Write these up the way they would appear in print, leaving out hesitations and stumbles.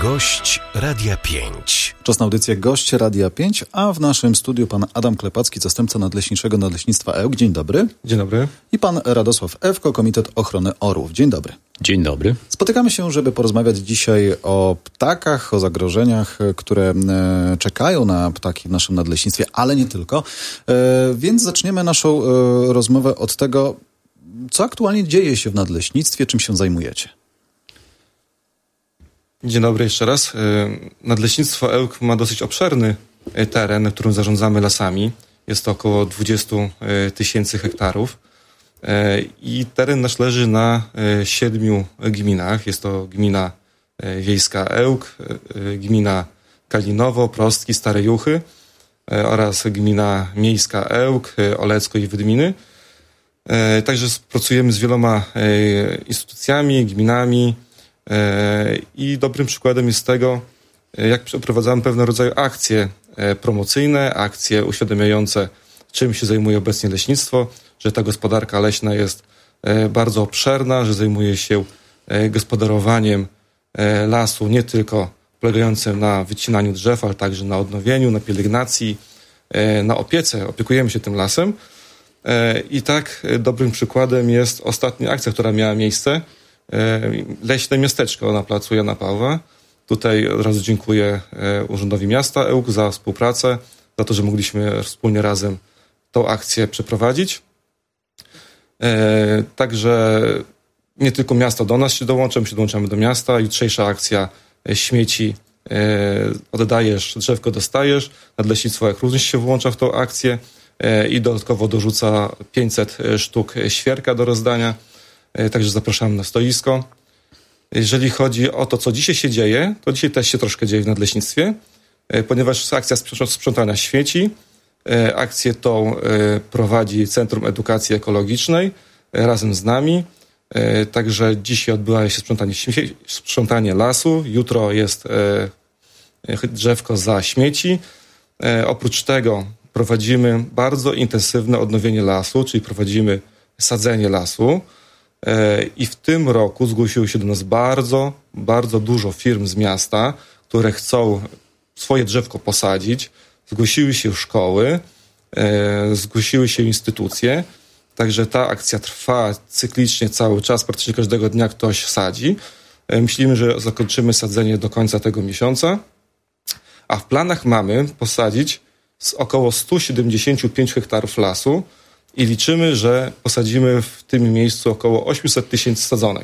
Gość Radia 5. Czas na audycję Gość Radia 5, a w naszym studiu pan Adam Klepacki, zastępca nadleśniczego Nadleśnictwa EŁK. Dzień dobry. Dzień dobry. I pan Radosław Ewko, Komitet Ochrony Orłów. Dzień dobry. Dzień dobry. Spotykamy się, żeby porozmawiać dzisiaj o ptakach, o zagrożeniach, które czekają na ptaki w naszym nadleśnictwie, ale nie tylko. Więc zaczniemy naszą rozmowę od tego, co aktualnie dzieje się w nadleśnictwie, czym się zajmujecie. Dzień dobry jeszcze raz. Nadleśnictwo EŁK ma dosyć obszerny teren, na którym zarządzamy lasami. Jest to około 20 tysięcy hektarów. I teren nasz leży na 7 gminach. Jest to gmina wiejska EŁK, gmina Kalinowo, Prostki, Stare Juchy oraz gmina miejska EŁK, Olecko i Wydminy. Także pracujemy z wieloma instytucjami, gminami i dobrym przykładem jest tego, jak przeprowadzamy pewnego rodzaju akcje promocyjne, akcje uświadamiające, czym się zajmuje obecnie leśnictwo, że ta gospodarka leśna jest bardzo obszerna, że zajmuje się gospodarowaniem lasu nie tylko polegającym na wycinaniu drzew, ale także na odnowieniu, na pielęgnacji, na opiece. Opiekujemy się tym lasem. I tak dobrym przykładem jest ostatnia akcja, która miała miejsce. Leśne miasteczko na placu Jana Pawła. Tutaj od razu dziękuję Urzędowi Miasta EŁK za współpracę, za to, że mogliśmy wspólnie razem tą akcję przeprowadzić. Także nie tylko miasto do nas się dołącza, my się dołączamy do miasta. Jutrzejsza akcja śmieci oddajesz, drzewko dostajesz. Nadleśnictwo EŁK również się włącza w tą akcję i dodatkowo dorzuca 500 sztuk świerka do rozdania. Także zapraszamy na stoisko. Jeżeli chodzi o to, co dzisiaj się dzieje, to dzisiaj też się troszkę dzieje w nadleśnictwie, ponieważ jest akcja sprzątania śmieci. Akcję tą prowadzi Centrum Edukacji Ekologicznej razem z nami. Także dzisiaj odbywa się sprzątanie lasu. Jutro jest drzewko za śmieci. Oprócz tego prowadzimy bardzo intensywne odnowienie lasu, czyli prowadzimy sadzenie lasu. I w tym roku zgłosiło się do nas bardzo, bardzo dużo firm z miasta, które chcą swoje drzewko posadzić. Zgłosiły się szkoły, zgłosiły się instytucje. Także ta akcja trwa cyklicznie cały czas, praktycznie każdego dnia ktoś sadzi. Myślimy, że zakończymy sadzenie do końca tego miesiąca. A w planach mamy posadzić około 175 hektarów lasu i liczymy, że posadzimy w tym miejscu około 800 tysięcy sadzonek.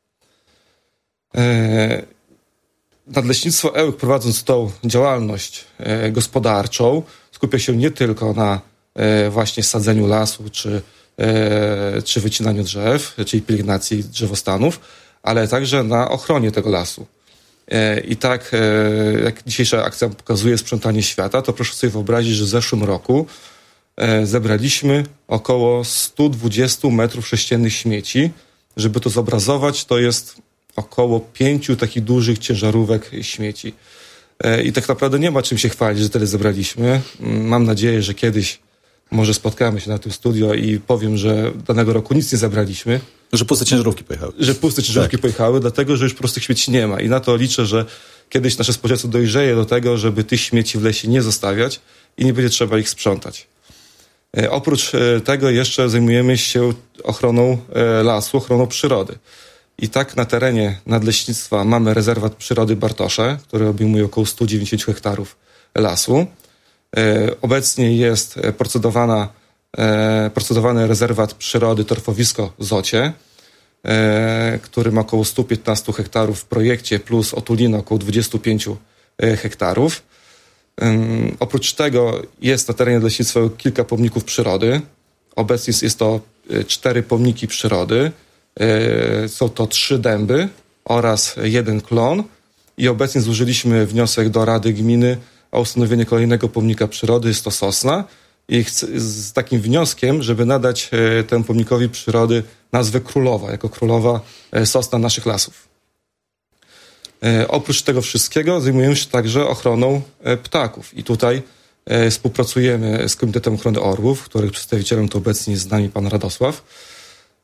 Nadleśnictwo EŁK, prowadząc tą działalność gospodarczą, skupia się nie tylko na właśnie sadzeniu lasu czy wycinaniu drzew, czyli pielęgnacji drzewostanów, ale także na ochronie tego lasu. I tak, jak dzisiejsza akcja pokazuje sprzątanie świata, to proszę sobie wyobrazić, że w zeszłym roku zebraliśmy około 120 metrów sześciennych śmieci. Żeby to zobrazować, to jest około 5 takich dużych ciężarówek śmieci. I tak naprawdę nie ma czym się chwalić, że tyle zebraliśmy. Mam nadzieję, że kiedyś może spotkamy się na tym studio i powiem, że danego roku nic nie zebraliśmy. Że puste ciężarówki pojechały. Że puste ciężarówki pojechały, dlatego że już prostych śmieci nie ma. I na to liczę, że kiedyś nasze społeczeństwo dojrzeje do tego, żeby tych śmieci w lesie nie zostawiać i nie będzie trzeba ich sprzątać. Oprócz tego jeszcze zajmujemy się ochroną lasu, ochroną przyrody. I tak na terenie nadleśnictwa mamy rezerwat przyrody Bartosze, który obejmuje około 190 hektarów lasu. Obecnie jest procedowany rezerwat przyrody Torfowisko Zocie, który ma około 115 hektarów w projekcie, plus otulina około 25 hektarów. Oprócz tego jest na terenie leśnictwa kilka pomników przyrody. Obecnie jest to 4 pomniki przyrody. Są to 3 dęby oraz 1 klon. I obecnie złożyliśmy wniosek do Rady Gminy o ustanowienie kolejnego pomnika przyrody, jest to sosna. I z takim wnioskiem, żeby nadać temu pomnikowi przyrody nazwę królowa, jako królowa sosna naszych lasów. Oprócz tego wszystkiego zajmujemy się także ochroną ptaków. I tutaj współpracujemy z Komitetem Ochrony Orłów, których przedstawicielem to obecnie jest z nami pan Radosław.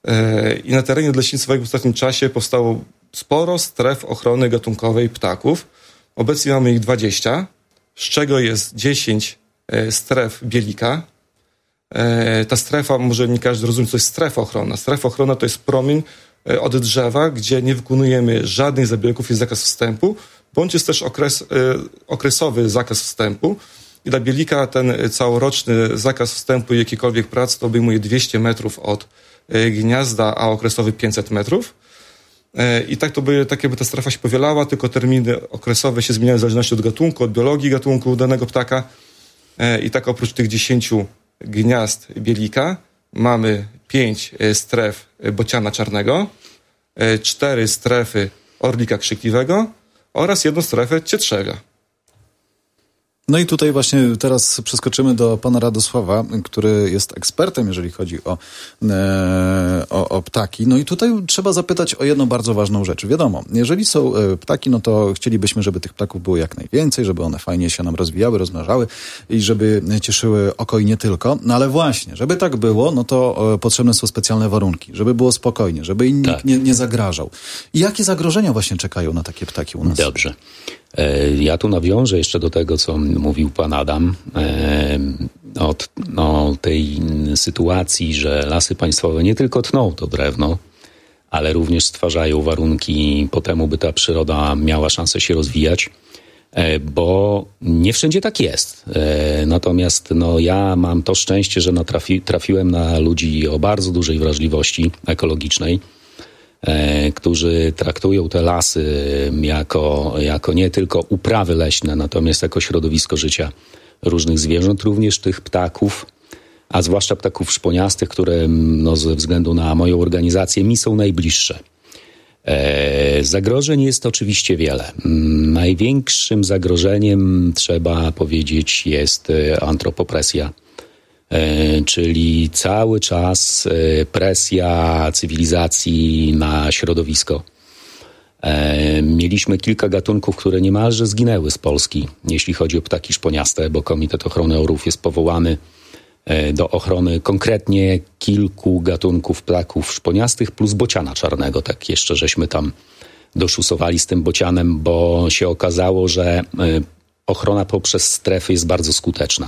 I na terenie leśnictwa w ostatnim czasie powstało sporo stref ochrony gatunkowej ptaków. Obecnie mamy ich 20, z czego jest 10 stref bielika. Ta strefa, może nie każdy rozumie, co jest strefa ochronna. Strefa ochronna to jest promień od drzewa, gdzie nie wykonujemy żadnych zabiegów, jest zakaz wstępu, bądź jest też okresowy zakaz wstępu. I dla bielika ten całoroczny zakaz wstępu i jakikolwiek prac to obejmuje 200 metrów od gniazda, a okresowy 500 metrów. I tak jakby ta strefa się powielała, tylko terminy okresowe się zmieniają w zależności od gatunku, od biologii gatunku danego ptaka. I tak oprócz tych 10 gniazd bielika mamy 5 stref bociana czarnego, 4 strefy orlika krzykliwego oraz 1 strefę cietrzewia. No i tutaj właśnie teraz przeskoczymy do pana Radosława, który jest ekspertem, jeżeli chodzi o ptaki. No i tutaj trzeba zapytać o jedną bardzo ważną rzecz. Wiadomo, jeżeli są ptaki, no to chcielibyśmy, żeby tych ptaków było jak najwięcej, żeby one fajnie się nam rozwijały, rozmnażały i żeby cieszyły oko i nie tylko. No ale właśnie, żeby tak było, no to potrzebne są specjalne warunki, żeby było spokojnie, żeby im nikt nie zagrażał. I jakie zagrożenia właśnie czekają na takie ptaki u nas? Dobrze. Ja tu nawiążę jeszcze do tego, co mówił pan Adam, o tej sytuacji, że lasy państwowe nie tylko tną to drewno, ale również stwarzają warunki po temu, by ta przyroda miała szansę się rozwijać, bo nie wszędzie tak jest. Natomiast ja mam to szczęście, że trafiłem na ludzi o bardzo dużej wrażliwości ekologicznej, którzy traktują te lasy jako nie tylko uprawy leśne, natomiast jako środowisko życia różnych zwierząt, również tych ptaków, a zwłaszcza ptaków szponiastych, które ze względu na moją organizację mi są najbliższe. Zagrożeń jest oczywiście wiele. Największym zagrożeniem, trzeba powiedzieć, jest antropopresja, czyli cały czas presja cywilizacji na środowisko. Mieliśmy kilka gatunków, które niemalże zginęły z Polski, jeśli chodzi o ptaki szponiaste, bo Komitet Ochrony Orłów jest powołany do ochrony konkretnie kilku gatunków ptaków szponiastych plus bociana czarnego. Tak jeszcze żeśmy tam doszusowali z tym bocianem, bo się okazało, że ochrona poprzez strefy jest bardzo skuteczna.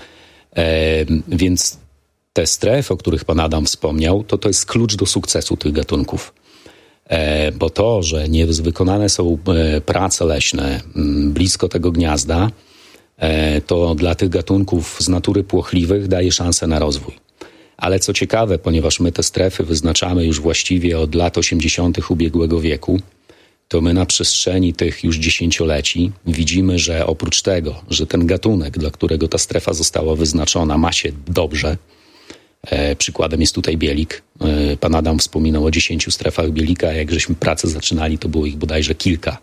Więc te strefy, o których pan Adam wspomniał, to jest klucz do sukcesu tych gatunków. Bo to, że nie wykonane są prace leśne blisko tego gniazda, to dla tych gatunków z natury płochliwych daje szansę na rozwój. Ale co ciekawe, ponieważ my te strefy wyznaczamy już właściwie od lat 80. ubiegłego wieku, to my na przestrzeni tych już dziesięcioleci widzimy, że oprócz tego, że ten gatunek, dla którego ta strefa została wyznaczona, ma się dobrze. Przykładem jest tutaj bielik. Pan Adam wspominał o 10 strefach bielika. Jak żeśmy pracę zaczynali, to było ich bodajże kilka.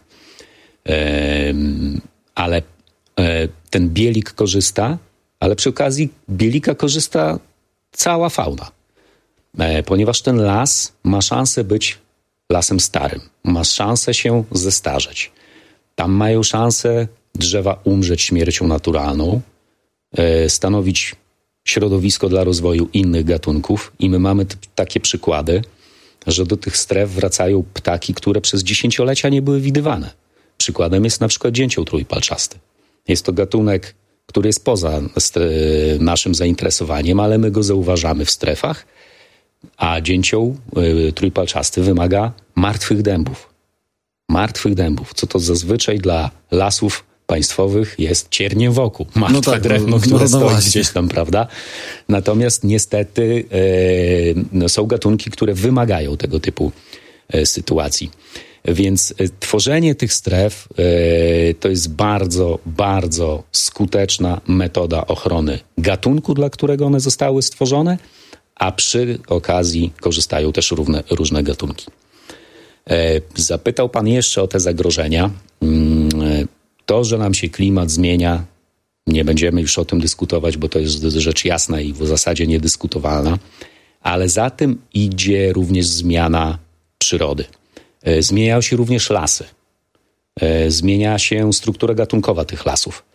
Ale ten bielik korzysta, ale przy okazji bielika korzysta cała fauna. Ponieważ ten las ma szansę być lasem starym. Ma szansę się zestarzeć. Tam mają szansę drzewa umrzeć śmiercią naturalną, stanowić środowisko dla rozwoju innych gatunków i my mamy takie przykłady, że do tych stref wracają ptaki, które przez dziesięciolecia nie były widywane. Przykładem jest na przykład dzięcioł trójpalczasty. Jest to gatunek, który jest poza naszym zainteresowaniem, ale my go zauważamy w strefach, a dzięcioł trójpalczasty wymaga martwych dębów. Martwych dębów, co to zazwyczaj dla lasów państwowych jest cierniem wokół. Martwe drewno, które stoi gdzieś tam, prawda? Natomiast niestety są gatunki, które wymagają tego typu sytuacji. Więc tworzenie tych stref to jest bardzo, bardzo skuteczna metoda ochrony gatunku, dla którego one zostały stworzone, a przy okazji korzystają też różne gatunki. Zapytał pan jeszcze o te zagrożenia. To, że nam się klimat zmienia, nie będziemy już o tym dyskutować, bo to jest rzecz jasna i w zasadzie niedyskutowalna, ale za tym idzie również zmiana przyrody. Zmieniają się również lasy. Zmienia się struktura gatunkowa tych lasów.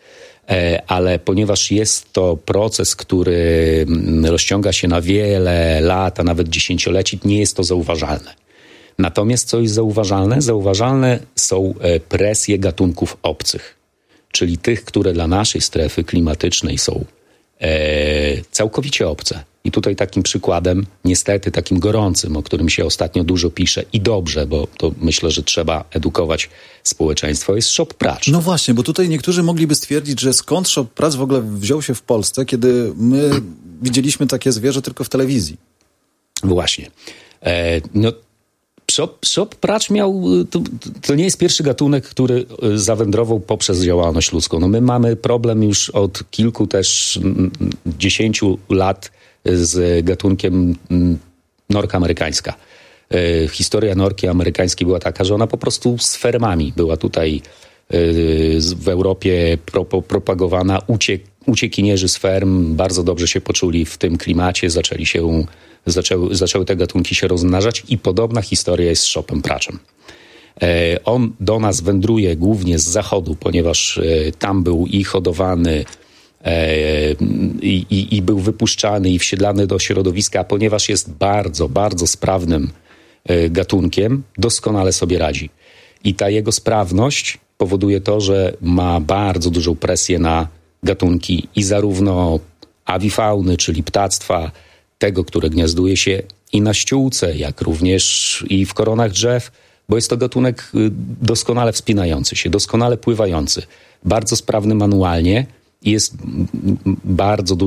ale ponieważ jest to proces, który rozciąga się na wiele lat, a nawet dziesięcioleci, nie jest to zauważalne. Natomiast co jest zauważalne? Zauważalne są presje gatunków obcych, czyli tych, które dla naszej strefy klimatycznej są całkowicie obce. I tutaj takim przykładem, niestety takim gorącym, o którym się ostatnio dużo pisze i dobrze, bo to myślę, że trzeba edukować społeczeństwo, jest szop pracz. No właśnie, bo tutaj niektórzy mogliby stwierdzić, że skąd szop pracz w ogóle wziął się w Polsce, kiedy my widzieliśmy takie zwierzę tylko w telewizji. Właśnie. Szop pracz miał, to nie jest pierwszy gatunek, który zawędrował poprzez działalność ludzką. No my mamy problem już od kilku też 10 lat z gatunkiem norka amerykańska. Historia norki amerykańskiej była taka, że ona po prostu z fermami była tutaj w Europie propagowana. Uciekinierzy z ferm bardzo dobrze się poczuli w tym klimacie, zaczęły te gatunki się rozmnażać i podobna historia jest z szopem praczem. On do nas wędruje głównie z zachodu, ponieważ tam był i hodowany i był wypuszczany i wsiedlany do środowiska, a ponieważ jest bardzo, bardzo sprawnym gatunkiem, doskonale sobie radzi. I ta jego sprawność powoduje to, że ma bardzo dużą presję na gatunki i zarówno awifauny, czyli ptactwa, tego, które gniazduje się i na ściółce, jak również i w koronach drzew, bo jest to gatunek doskonale wspinający się, doskonale pływający, bardzo sprawny manualnie i jest bardzo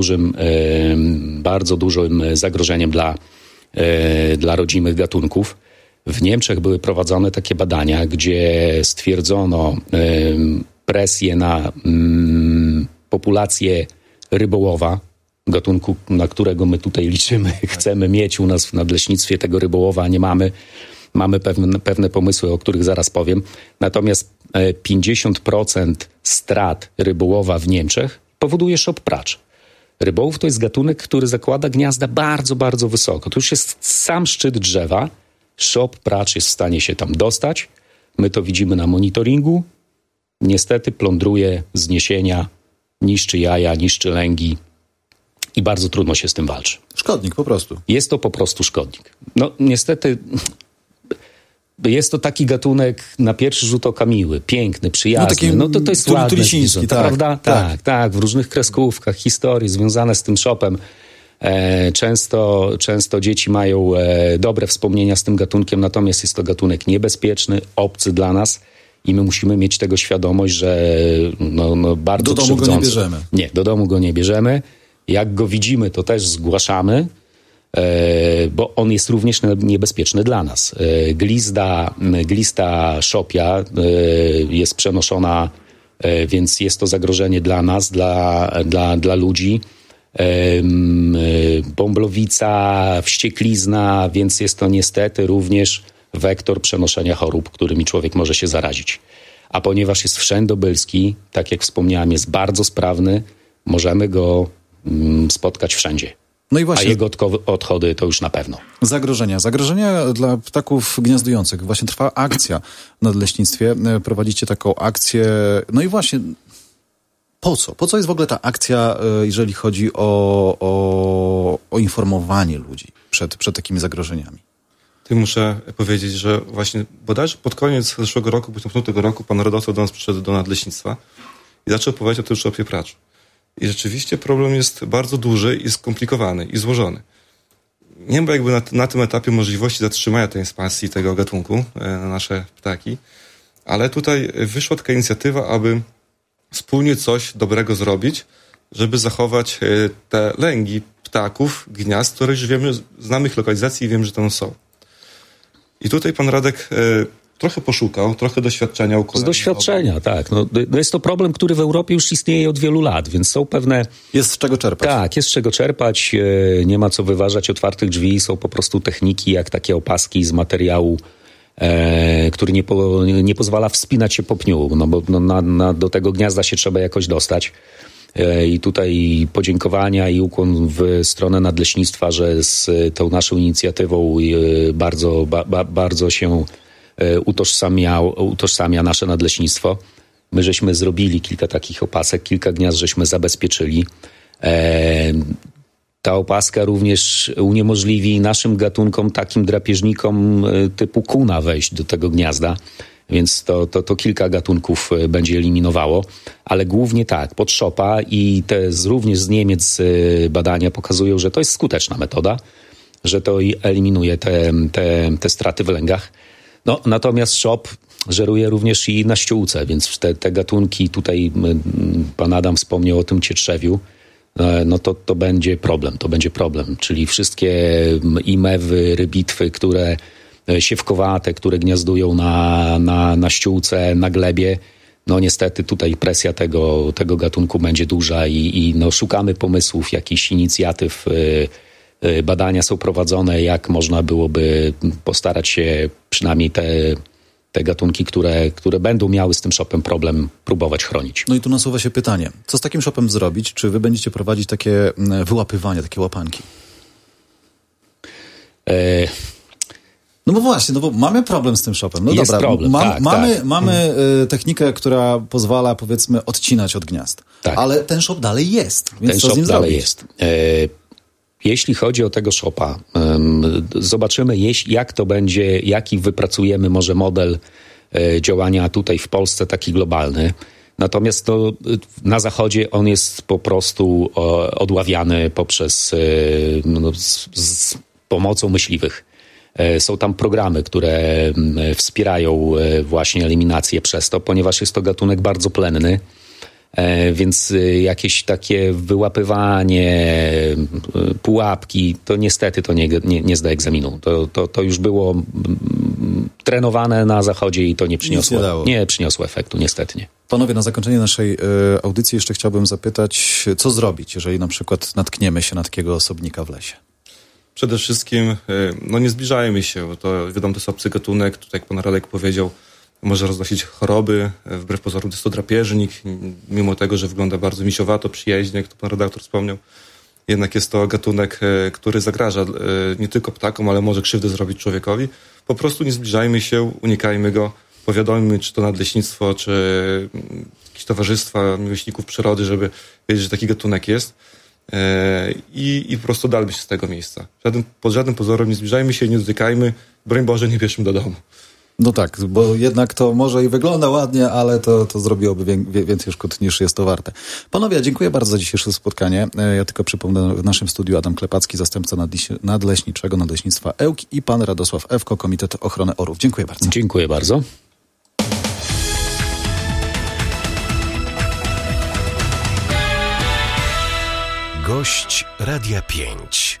dużym zagrożeniem dla rodzimych gatunków. W Niemczech były prowadzone takie badania, gdzie stwierdzono presję na populację rybołowa, gatunku, na którego my tutaj liczymy, chcemy mieć u nas w nadleśnictwie tego rybołowa, a nie mamy. Mamy pewne pomysły, o których zaraz powiem. Natomiast 50% strat rybołowa w Niemczech powoduje szop pracz. Rybołów to jest gatunek, który zakłada gniazda bardzo, bardzo wysoko. To już jest sam szczyt drzewa. Szop pracz jest w stanie się tam dostać. My to widzimy na monitoringu. Niestety plądruje zniesienia, niszczy jaja, niszczy lęgi i bardzo trudno się z tym walczy. Szkodnik po prostu. Jest to po prostu szkodnik. No niestety jest to taki gatunek na pierwszy rzut oka miły, piękny, przyjazny. No to jest ładne zwierzę, prawda? Tak. W różnych kreskówkach, historii związane z tym szopem. Często dzieci mają dobre wspomnienia z tym gatunkiem, natomiast jest to gatunek niebezpieczny, obcy dla nas i my musimy mieć tego świadomość, że bardzo do domu go nie bierzemy. Nie, do domu go nie bierzemy. Jak go widzimy, to też zgłaszamy, bo on jest również niebezpieczny dla nas. Glista szopia jest przenoszona, więc jest to zagrożenie dla nas, dla ludzi. Bąblowica, wścieklizna, więc jest to niestety również wektor przenoszenia chorób, którymi człowiek może się zarazić. A ponieważ jest wszędobylski, tak jak wspomniałem, jest bardzo sprawny, możemy go spotkać wszędzie. No i właśnie, a jego odchody to już na pewno. Zagrożenia dla ptaków gniazdujących. Właśnie trwa akcja w nadleśnictwie. Prowadzicie taką akcję. No i właśnie, po co? Po co jest w ogóle ta akcja, jeżeli chodzi o informowanie ludzi przed takimi zagrożeniami? Muszę powiedzieć, że właśnie bodajże pod koniec zeszłego roku, bądź tego roku, pan redaktor do nas przyszedł do nadleśnictwa i zaczął opowiadać o tym szopie pracz. I rzeczywiście problem jest bardzo duży i skomplikowany i złożony. Nie ma jakby na tym etapie możliwości zatrzymania tej ekspansji tego gatunku na nasze ptaki, ale tutaj wyszła taka inicjatywa, aby wspólnie coś dobrego zrobić, żeby zachować te lęgi ptaków, gniazd, które już wiemy, znamy ich lokalizację i wiemy, że tam są. I tutaj pan Radek trochę poszukał, trochę doświadczenia. Z doświadczenia, tak. No jest to problem, który w Europie już istnieje od wielu lat, więc są pewne... Jest z czego czerpać. Tak, jest z czego czerpać. Nie ma co wyważać otwartych drzwi. Są po prostu techniki, jak takie opaski z materiału, który nie pozwala wspinać się po pniu, no bo do tego gniazda się trzeba jakoś dostać. I tutaj podziękowania i ukłon w stronę nadleśnictwa, że z tą naszą inicjatywą bardzo się utożsamia nasze nadleśnictwo. My żeśmy zrobili kilka takich opasek, kilka gniazd żeśmy zabezpieczyli. Ta opaska również uniemożliwi naszym gatunkom, takim drapieżnikom typu kuna wejść do tego gniazda, więc to kilka gatunków będzie eliminowało, ale głównie tak, podszopa i również z Niemiec badania pokazują, że to jest skuteczna metoda, że to eliminuje te straty w lęgach. No, natomiast szop żeruje również i na ściółce, więc te gatunki, tutaj pan Adam wspomniał o tym cietrzewiu, no to będzie problem, czyli wszystkie i mewy, rybitwy, które siewkowate, które gniazdują na ściółce, na glebie, no niestety tutaj presja tego gatunku będzie duża i no szukamy pomysłów, jakichś inicjatyw, badania są prowadzone, jak można byłoby postarać się przynajmniej te gatunki, które będą miały z tym szopem problem, próbować chronić. No i tu nasuwa się pytanie, co z takim szopem zrobić? Czy wy będziecie prowadzić takie wyłapywania, takie łapanki? No bo właśnie, no bo mamy problem z tym shopem. No jest dobra, problem, mamy technikę, która pozwala, powiedzmy, odcinać od gniazd. Tak. Ale ten shop dalej jest. Więc ten co z nim shop dalej zrobić? jest. Jeśli chodzi o tego shopa, zobaczymy, jak to będzie, jaki wypracujemy może model działania tutaj w Polsce, taki globalny. Natomiast na zachodzie on jest po prostu odławiany poprzez z pomocą myśliwych. Są tam programy, które wspierają właśnie eliminację przez to, ponieważ jest to gatunek bardzo plenny, więc jakieś takie wyłapywanie, pułapki, to niestety to nie zda egzaminu. To już było trenowane na zachodzie i to nie przyniosło efektu, niestety nie. Panowie, na zakończenie naszej audycji jeszcze chciałbym zapytać, co zrobić, jeżeli na przykład natkniemy się na takiego osobnika w lesie? Przede wszystkim nie zbliżajmy się, bo to wiadomo, to jest obcy gatunek, tutaj jak pan Radek powiedział, może roznosić choroby, wbrew pozorom to jest to drapieżnik, mimo tego, że wygląda bardzo misiowato, przyjaźnie, jak to pan redaktor wspomniał, jednak jest to gatunek, który zagraża nie tylko ptakom, ale może krzywdę zrobić człowiekowi. Po prostu nie zbliżajmy się, unikajmy go, powiadommy, czy to nadleśnictwo, czy jakieś towarzystwa miłośników przyrody, żeby wiedzieć, że taki gatunek jest. I po prostu dalej się z tego miejsca. Pod żadnym pozorem nie zbliżajmy się, nie dotykajmy, broń Boże, nie bierzmy do domu. No tak, bo jednak to może i wygląda ładnie, ale to zrobiłoby więcej szkód niż jest to warte. Panowie, dziękuję bardzo za dzisiejsze spotkanie. Ja tylko przypomnę, w naszym studiu Adam Klepacki, zastępca nadleśniczego Nadleśnictwa Ełk i pan Radosław Ewko, Komitet Ochrony Orłów. Dziękuję bardzo. Dziękuję bardzo. Gość Radia 5.